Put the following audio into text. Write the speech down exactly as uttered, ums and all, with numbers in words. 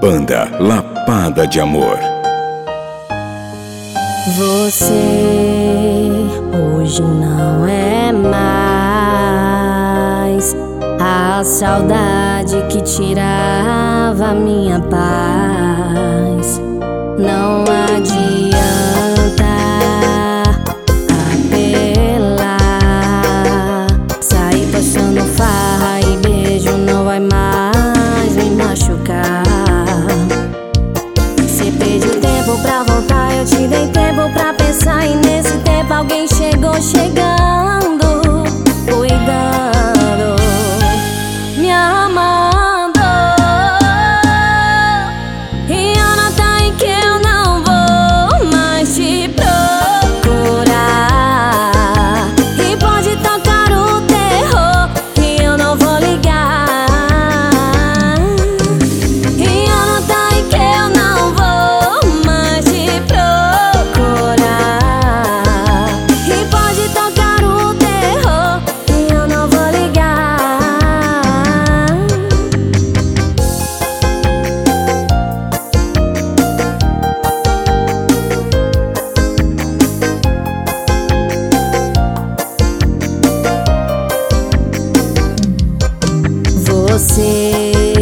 Banda Lapada de Amor. Você hoje não é mais a saudade que tirava minha paz. Não adianta apelar, sair postando farra e beijo não vai mais me machucar. Você pediu tempo pra voltar, eu te dei tempo pra pensar, e nesse tempo alguém chegou chegando, cuidando, me amando. E eu notar em que eu não vou mais te procurar, e pode tocar o terror que eu não vou ligar. E eu notar em que eu não vou mais te procurar, e pode tocar o terror que eu não vou ligar. Você